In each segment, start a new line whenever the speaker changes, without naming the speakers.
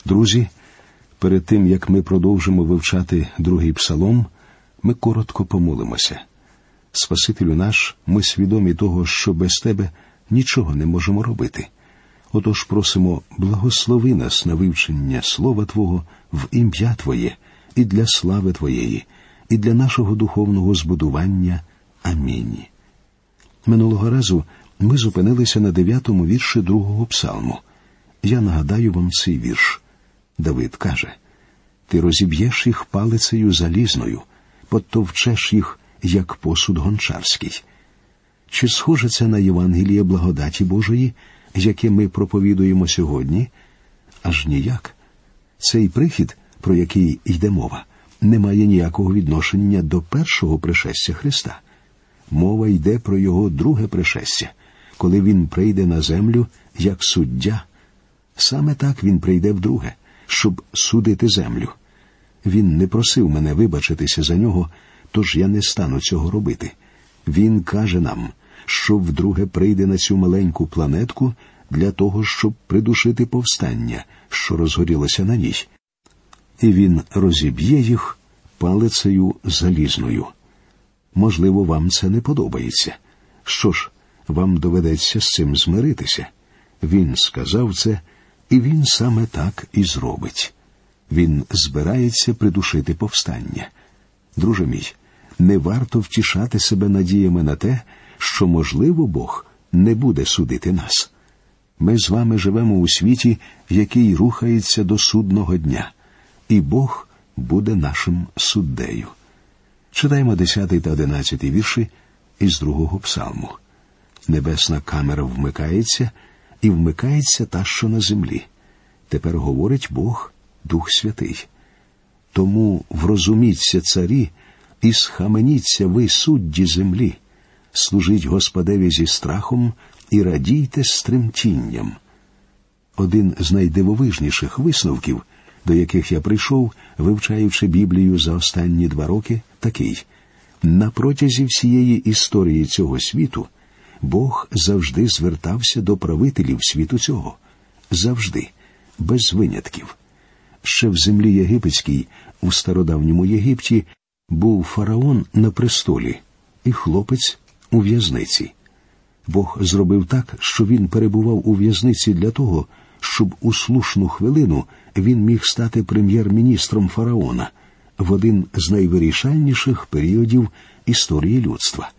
Друзі, перед тим, як ми продовжимо вивчати другий псалом, ми коротко помолимося. Спасителю наш, ми свідомі того, що без Тебе нічого не можемо робити. Отож просимо, благослови нас на вивчення Слова Твого в ім'я Твоє і для слави Твоєї, і для нашого духовного збудування. Амінь. Минулого разу ми зупинилися на 9-му вірші 2-го псалму. Я нагадаю вам цей вірш. Давид каже: «Ти розіб'єш їх палицею залізною, потовчеш їх, як посуд гончарський». Чи схоже це на Євангеліє благодаті Божої, яке ми проповідуємо сьогодні? Аж ніяк. Цей прихід, про який йде мова, не має ніякого відношення до першого пришестя Христа. Мова йде про його друге пришестя, коли він прийде на землю як суддя. Саме так він прийде вдруге, щоб судити землю. Він не просив мене вибачитися за нього, тож я не стану цього робити. Він каже нам, що вдруге прийде на цю маленьку планетку для того, щоб придушити повстання, що розгорілося на ній. І він розіб'є їх палицею залізною. Можливо, вам це не подобається. Що ж, вам доведеться з цим змиритися. Він сказав це, і він саме так і зробить. Він збирається придушити повстання. Друже мій, не варто втішати себе надіями на те, що, можливо, Бог не буде судити нас. Ми з вами живемо у світі, який рухається до судного дня, і Бог буде нашим суддею. Читаємо 10 та 11 вірші із 2-го псалму. Небесна камера вмикається, і вмикається та, що на землі. Тепер говорить Бог, Дух Святий. Тому врозуміться, царі, і схаменіться ви, судді землі. Служіть Господеві зі страхом і радійте з тремтінням. Один з найдивовижніших висновків, до яких я прийшов, вивчаючи Біблію за останні 2 роки, такий. На протязі всієї історії цього світу Бог завжди звертався до правителів світу цього. Завжди. Без винятків. Ще в землі єгипетській, у стародавньому Єгипті, був фараон на престолі і хлопець у в'язниці. Бог зробив так, що він перебував у в'язниці для того, щоб у слушну хвилину він міг стати прем'єр-міністром фараона в один з найвирішальніших періодів історії людства.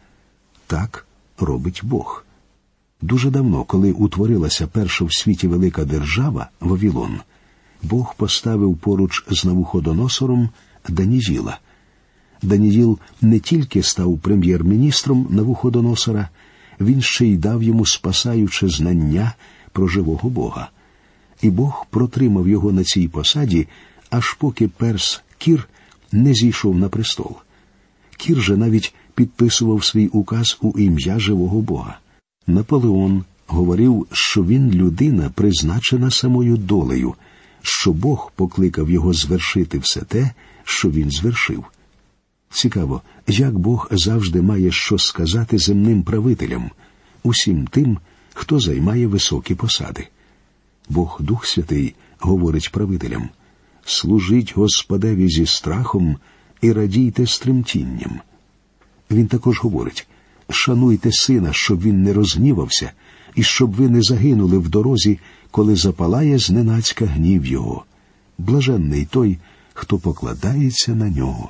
Так робить Бог. Дуже давно, коли утворилася перша в світі велика держава Вавилон, Бог поставив поруч з Навуходоносором Даніїла. Даніїл не тільки став прем'єр-міністром Навуходоносора, він ще й дав йому спасаюче знання про живого Бога. І Бог протримав його на цій посаді, аж поки перс Кір не зійшов на престол. Кір же навіть підписував свій указ у ім'я живого Бога. Наполеон говорив, що він людина, призначена самою долею, що Бог покликав його звершити все те, що він звершив. Цікаво, як Бог завжди має що сказати земним правителям, усім тим, хто займає високі посади. Бог Дух Святий говорить правителям: «Служіть Господеві зі страхом і радійте з тремтінням». Він також говорить: «Шануйте сина, щоб він не розгнівався, і щоб ви не загинули в дорозі, коли запалає зненацька гнів його. Блаженний той, хто покладається на нього».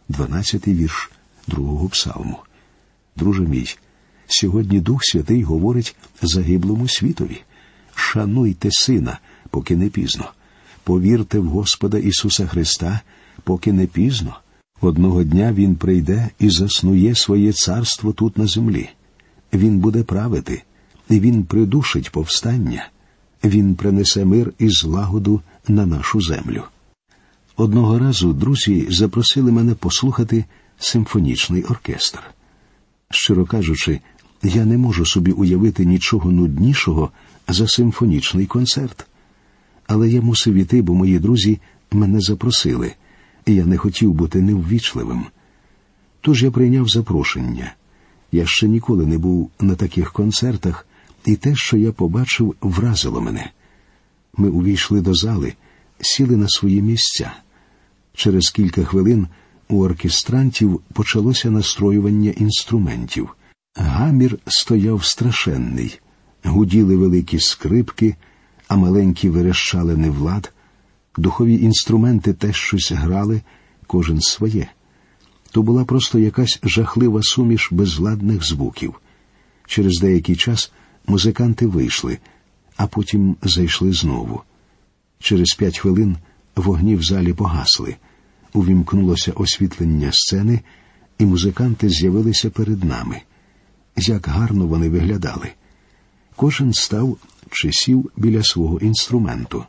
12-й вірш 2-го псалму. Друже мій, сьогодні Дух Святий говорить загиблому світові: «Шануйте сина, поки не пізно. Повірте в Господа Ісуса Христа, поки не пізно. Одного дня Він прийде і заснує своє царство тут на землі. Він буде правити, і Він придушить повстання. Він принесе мир і злагоду на нашу землю». Одного разу друзі запросили мене послухати симфонічний оркестр. Щиро кажучи, я не можу собі уявити нічого нуднішого за симфонічний концерт. Але я мусив іти, бо мої друзі мене запросили, і я не хотів бути неввічливим. Тож я прийняв запрошення. Я ще ніколи не був на таких концертах, і те, що я побачив, вразило мене. Ми увійшли до зали, сіли на свої місця. Через кілька хвилин у оркестрантів почалося настроювання інструментів. Гамір стояв страшенний. Гуділи великі скрипки, а маленькі верещали невлад. Духові інструменти теж щось грали, кожен своє. То була просто якась жахлива суміш безладних звуків. Через деякий час музиканти вийшли, а потім зайшли знову. Через 5 хвилин вогні в залі погасли. Увімкнулося освітлення сцени, і музиканти з'явилися перед нами. Як гарно вони виглядали. Кожен став чи сів біля свого інструменту.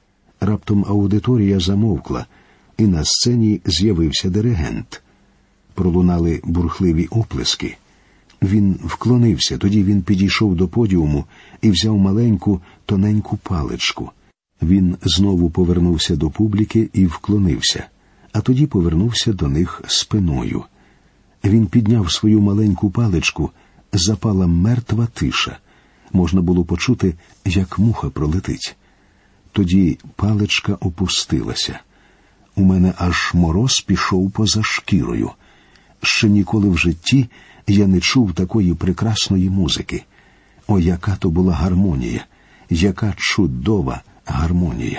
Раптом аудиторія замовкла, і на сцені з'явився диригент. Пролунали бурхливі оплески. Він вклонився, тоді він підійшов до подіуму і взяв маленьку, тоненьку паличку. Він знову повернувся до публіки і вклонився, а тоді повернувся до них спиною. Він підняв свою маленьку паличку, запала мертва тиша. Можна було почути, як муха пролетить. Тоді паличка опустилася. У мене аж мороз пішов поза шкірою. Ще ніколи в житті я не чув такої прекрасної музики. О, яка то була гармонія! Яка чудова гармонія!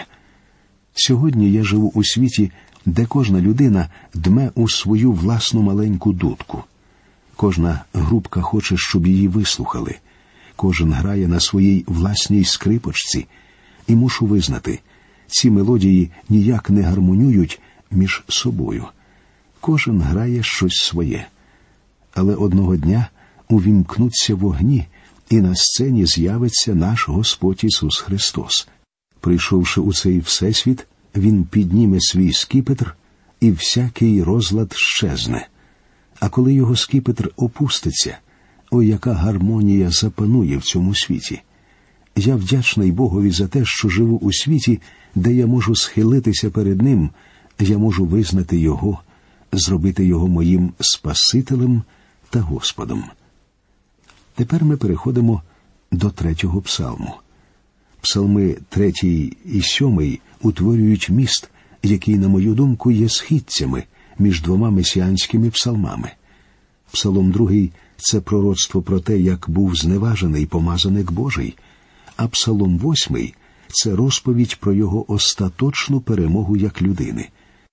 Сьогодні я живу у світі, де кожна людина дме у свою власну маленьку дудку. Кожна групка хоче, щоб її вислухали. Кожен грає на своїй власній скрипочці. І мушу визнати, ці мелодії ніяк не гармонюють між собою. Кожен грає щось своє. Але одного дня увімкнуться вогні, і на сцені з'явиться наш Господь Ісус Христос. Прийшовши у цей всесвіт, Він підніме свій скіпетр, і всякий розлад щезне. А коли його скіпетр опуститься, о, яка гармонія запанує в цьому світі! Я вдячний Богові за те, що живу у світі, де я можу схилитися перед Ним, я можу визнати Його, зробити Його моїм Спасителем та Господом. Тепер ми переходимо до 3-го псалму. Псалми 3 і 7 утворюють міст, який, на мою думку, є східцями між 2 месіанськими псалмами. Псалом 2 – це пророцтво про те, як був зневажений помазаник Божий, а Псалом 8 – це розповідь про його остаточну перемогу як людини.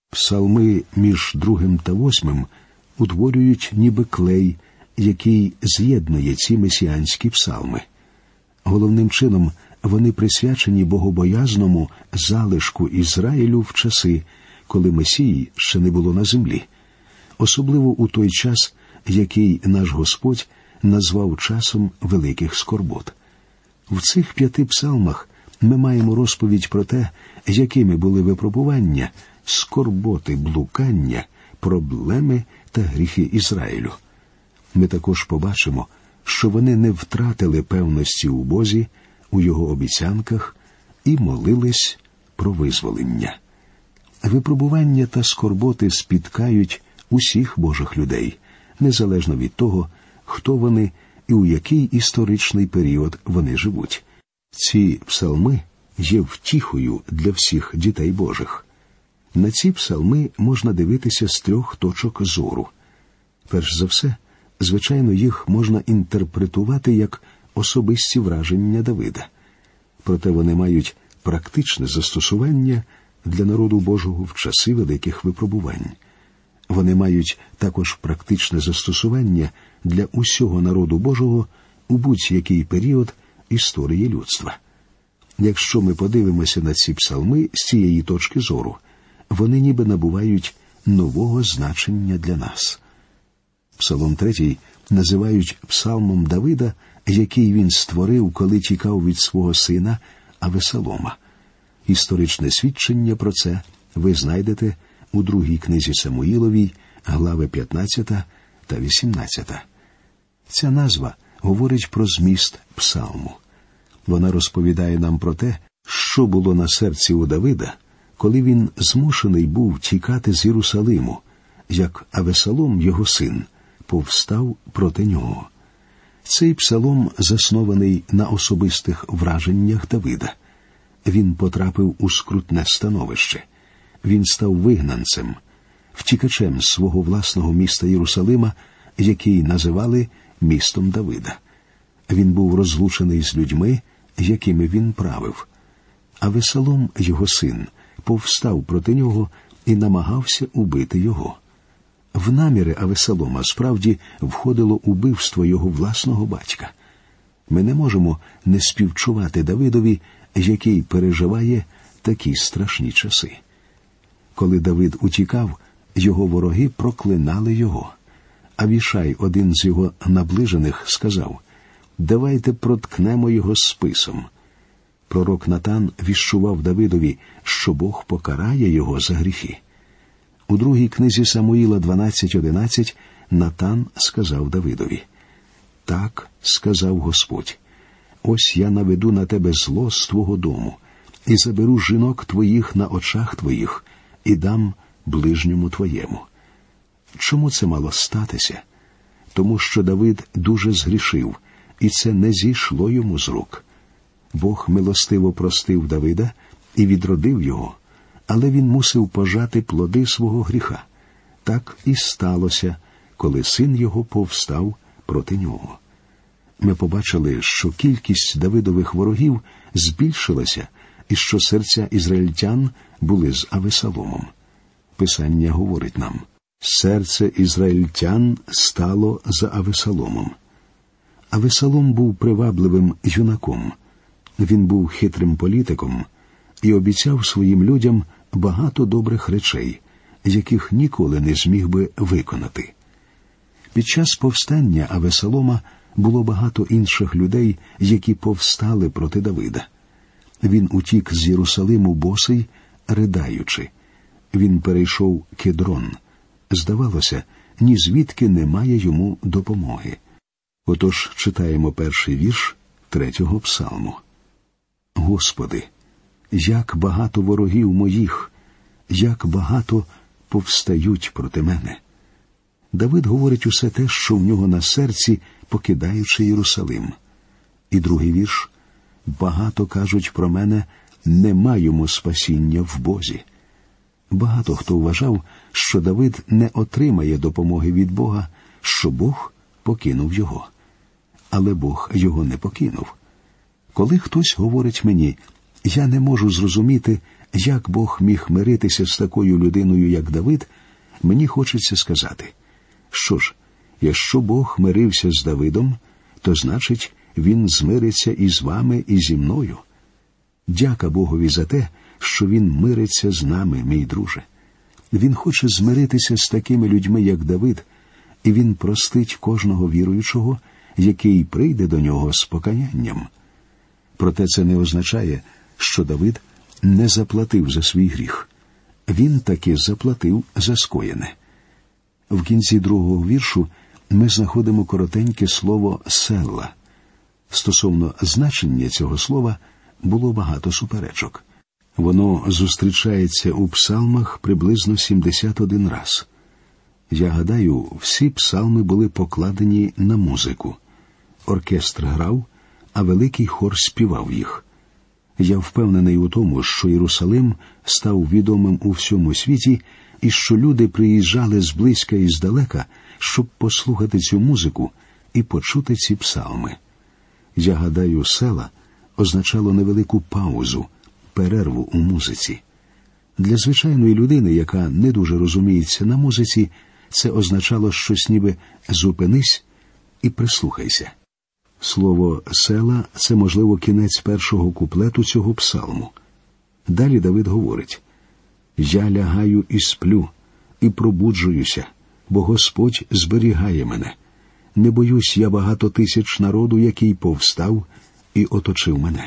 Псалми між 2 та 8 утворюють ніби клей, який з'єднує ці месіанські псалми. Головним чином вони присвячені богобоязному залишку Ізраїлю в часи, коли Месії ще не було на землі. Особливо у той час, який наш Господь назвав часом великих скорбот. В цих 5 псалмах ми маємо розповідь про те, якими були випробування, скорботи, блукання, проблеми та гріхи Ізраїлю. Ми також побачимо, що вони не втратили певності у Бозі, у Його обіцянках і молились про визволення. Випробування та скорботи спіткають усіх Божих людей, незалежно від того, хто вони і у який історичний період вони живуть. Ці псалми є втіхою для всіх дітей Божих. На ці псалми можна дивитися з 3 точок зору. Перш за все, звичайно, їх можна інтерпретувати як особисті враження Давида. Проте вони мають практичне застосування для народу Божого в часи великих випробувань. Вони мають також практичне застосування для усього народу Божого у будь-який період історії людства. Якщо ми подивимося на ці псалми з цієї точки зору, вони ніби набувають нового значення для нас. Псалом 3 називають псалмом Давида, який він створив, коли тікав від свого сина Авесолома. Історичне свідчення про це ви знайдете у 2 книзі Самуїловій, глави 15 та 18. Ця назва говорить про зміст псалму. Вона розповідає нам про те, що було на серці у Давида, коли він змушений був тікати з Єрусалиму, як Авесолом, його син, повстав проти нього. Цей псалом заснований на особистих враженнях Давида. він потрапив у скрутне становище. Він став вигнанцем, втікачем з свого власного міста Єрусалима, який називали містом Давида. Він був розлучений з людьми, якими він правив. Авесалом, його син, повстав проти нього і намагався убити його. В наміри Авесалома справді входило убивство його власного батька. Ми не можемо не співчувати Давидові, який переживає такі страшні часи. Коли Давид утікав, його вороги проклинали його. Авішай, один з його наближених, сказав: «Давайте проткнемо його списом». Пророк Натан віщував Давидові, що Бог покарає його за гріхи. У другій книзі Самуїла 12:11 Натан сказав Давидові: «Так, – сказав Господь, – ось я наведу на тебе зло з твого дому, і заберу жінок твоїх на очах твоїх, і дам ближньому твоєму». Чому це мало статися? Тому що Давид дуже згрішив, і це не зійшло йому з рук. Бог милостиво простив Давида і відродив його, але він мусив пожати плоди свого гріха. Так і сталося, коли син його повстав проти нього. Ми побачили, що кількість Давидових ворогів збільшилася і що серця ізраїльтян були з Авесаломом. Писання говорить нам: «Серце ізраїльтян стало за Авесаломом». Авесалом був привабливим юнаком. Він був хитрим політиком і обіцяв своїм людям багато добрих речей, яких ніколи не зміг би виконати. Під час повстання Авесалома було багато інших людей, які повстали проти Давида. Він утік з Єрусалиму босий, ридаючи. Він перейшов Кедрон. Здавалося, ні звідки немає йому допомоги. Отож читаємо перший вірш 3-го псалму. «Господи, як багато ворогів моїх, як багато повстають проти мене». Давид говорить усе те, що в нього на серці, покидаючи Єрусалим. І другий вірш: «Багато кажуть про мене, нема йому спасіння в Бозі». Багато хто вважав, що Давид не отримає допомоги від Бога, що Бог покинув його. Але Бог його не покинув. Коли хтось говорить мені: «Я не можу зрозуміти, як Бог міг миритися з такою людиною, як Давид», мені хочеться сказати: що ж, якщо Бог мирився з Давидом, то значить, він змириться і з вами, і зі мною. Дяка Богові за те, що він мириться з нами, мій друже. Він хоче змиритися з такими людьми, як Давид, і він простить кожного віруючого, який прийде до нього з покаянням. Проте це не означає, що Давид не заплатив за свій гріх. Він таки заплатив за скоєне. В кінці 2-го віршу ми знаходимо коротеньке слово «селла». Стосовно значення цього слова було багато суперечок. Воно зустрічається у псалмах приблизно 71 раз. Я гадаю, всі псалми були покладені на музику. Оркестр грав, а великий хор співав їх. Я впевнений у тому, що Єрусалим став відомим у всьому світі, і що люди приїжджали зблизька і здалека, щоб послухати цю музику і почути ці псалми. Я гадаю, «села» означало невелику паузу, перерву у музиці. Для звичайної людини, яка не дуже розуміється на музиці, це означало щось ніби «зупинись і прислухайся». Слово «села» – це, можливо, кінець першого куплету цього псалму. Далі Давид говорить: «Я лягаю і сплю, і пробуджуюся, бо Господь зберігає мене. Не боюсь я багато тисяч народу, який повстав і оточив мене».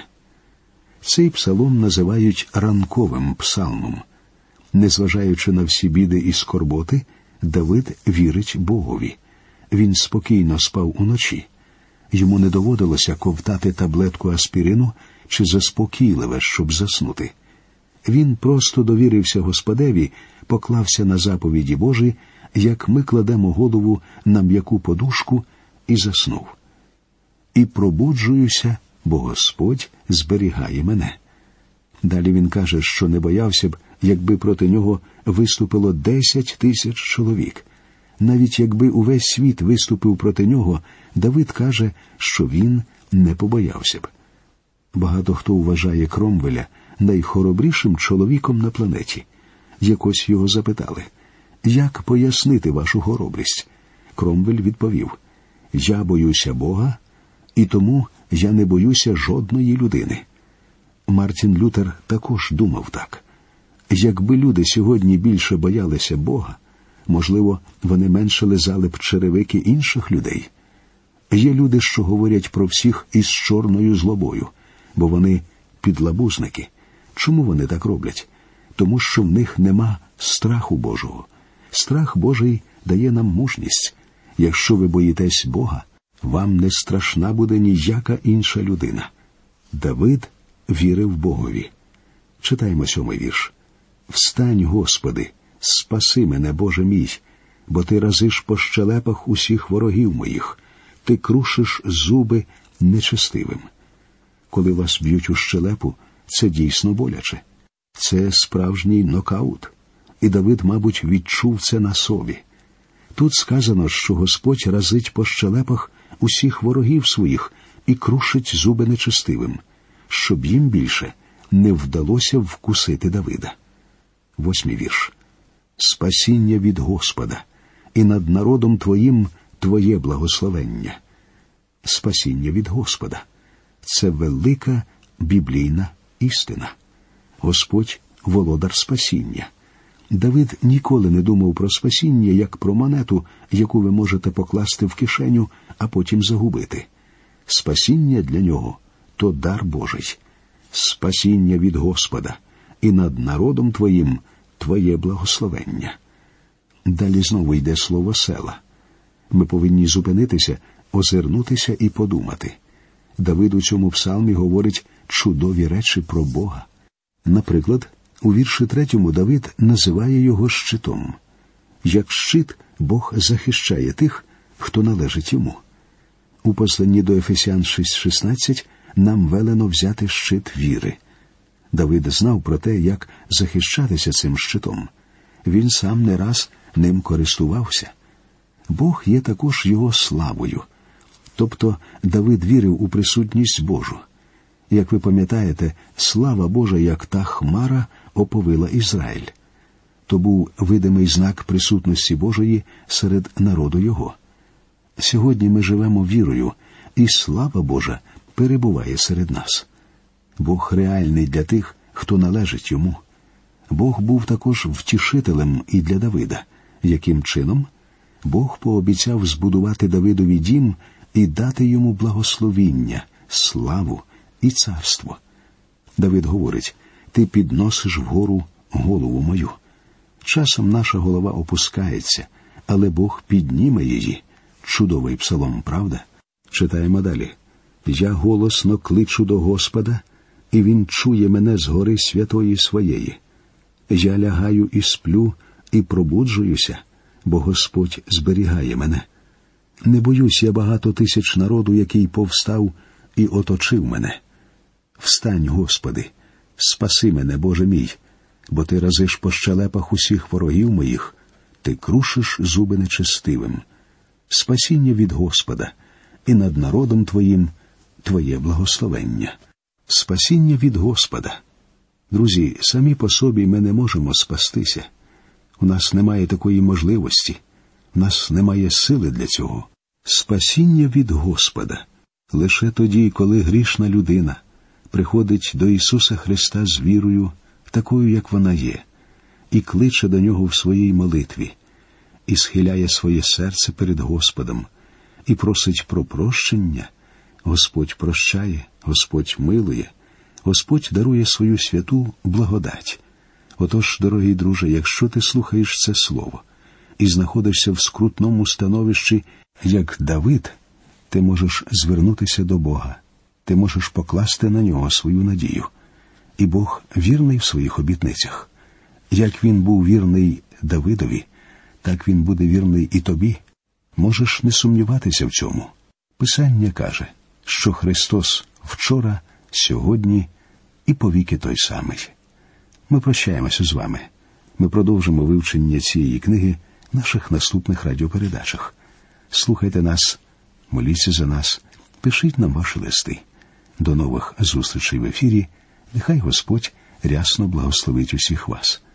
Цей псалом називають ранковим псалмом. Незважаючи на всі біди і скорботи, Давид вірить Богові. Він спокійно спав уночі. Йому не доводилося ковтати таблетку аспірину чи заспокійливе, щоб заснути. Він просто довірився Господеві, поклався на заповіді Божі, як ми кладемо голову на м'яку подушку, і заснув. «І пробуджуюся, бо Господь зберігає мене». Далі він каже, що не боявся б, якби проти нього виступило 10 000 чоловік. Навіть якби увесь світ виступив проти нього, Давид каже, що він не побоявся б. Багато хто вважає Кромвеля найхоробрішим чоловіком на планеті. Якось його запитали: «Як пояснити вашу хоробрість?» Кромвель відповів: «Я боюся Бога, і тому я не боюся жодної людини». Мартін Лютер також думав так. Якби люди сьогодні більше боялися Бога, можливо, вони менше лизали б черевики інших людей. Є люди, що говорять про всіх із чорною злобою, бо вони підлабузники. Чому вони так роблять? Тому що в них нема страху Божого. Страх Божий дає нам мужність. Якщо ви боїтесь Бога, вам не страшна буде ніяка інша людина. Давид вірив Богові. Читаємо 7-й вірш. «Встань, Господи, спаси мене, Боже мій, бо Ти разиш по щелепах усіх ворогів моїх, Ти крушиш зуби нечестивим». Коли вас б'ють у щелепу, це дійсно боляче. Це справжній нокаут. І Давид, мабуть, відчув це на собі. Тут сказано, що Господь разить по щелепах усіх ворогів своїх і крушить зуби нечестивим, щоб їм більше не вдалося вкусити Давида. 8-й вірш. «Спасіння від Господа, і над народом Твоїм Твоє благословення». Спасіння від Господа – це велика біблійна істина. Господь – володар спасіння. Давид ніколи не думав про спасіння, як про монету, яку ви можете покласти в кишеню, а потім загубити. Спасіння для нього – то дар Божий. Спасіння від Господа, і над народом Твоїм Твоє благословення. Далі знову йде слово «села». Ми повинні зупинитися, озирнутися і подумати. Давид у цьому псалмі говорить чудові речі про Бога. Наприклад, у вірші 3 Давид називає його щитом. Як щит, Бог захищає тих, хто належить йому. У посланні до Ефесян 6:16 нам велено взяти щит віри. Давид знав про те, як захищатися цим щитом. Він сам не раз ним користувався. Бог є також його славою. Тобто Давид вірив у присутність Божу. Як ви пам'ятаєте, слава Божа, як та хмара, оповила Ізраїль. То був видимий знак присутності Божої серед народу його. Сьогодні ми живемо вірою, і слава Божа перебуває серед нас. Бог реальний для тих, хто належить йому. Бог був також втішителем і для Давида. Яким чином? Бог пообіцяв збудувати Давидові дім і дати йому благословіння, славу і царство. Давид говорить: «Ти підносиш вгору голову мою». Часом наша голова опускається, але Бог підніме її. Чудовий псалом, правда? Читаємо далі. «Я голосно кличу до Господа, і Він чує мене з гори святої своєї. Я лягаю і сплю, і пробуджуюся, бо Господь зберігає мене. Не боюсь я багато тисяч народу, який повстав і оточив мене. Встань, Господи, спаси мене, Боже мій, бо Ти разиш по щелепах усіх ворогів моїх, Ти крушиш зуби нечестивим. Спасіння від Господа, і над народом Твоїм Твоє благословення». Спасіння від Господа. Друзі, самі по собі ми не можемо спастися. У нас немає такої можливості. У нас немає сили для цього. Спасіння від Господа. Лише тоді, коли грішна людина приходить до Ісуса Христа з вірою, такою, як вона є, і кличе до Нього в своїй молитві, і схиляє своє серце перед Господом, і просить про прощення, Господь прощає, Господь милує, Господь дарує свою святу благодать. Отож, дорогий друже, якщо ти слухаєш це слово і знаходишся в скрутному становищі, як Давид, ти можеш звернутися до Бога, ти можеш покласти на Нього свою надію. І Бог вірний в своїх обітницях. Як Він був вірний Давидові, так Він буде вірний і тобі. Можеш не сумніватися в цьому. Писання каже, що Христос вчора, сьогодні і повіки той самий. Ми прощаємося з вами. Ми продовжимо вивчення цієї книги в наших наступних радіопередачах. Слухайте нас, моліться за нас, пишіть нам ваші листи. До нових зустрічей в ефірі. Нехай Господь рясно благословить усіх вас.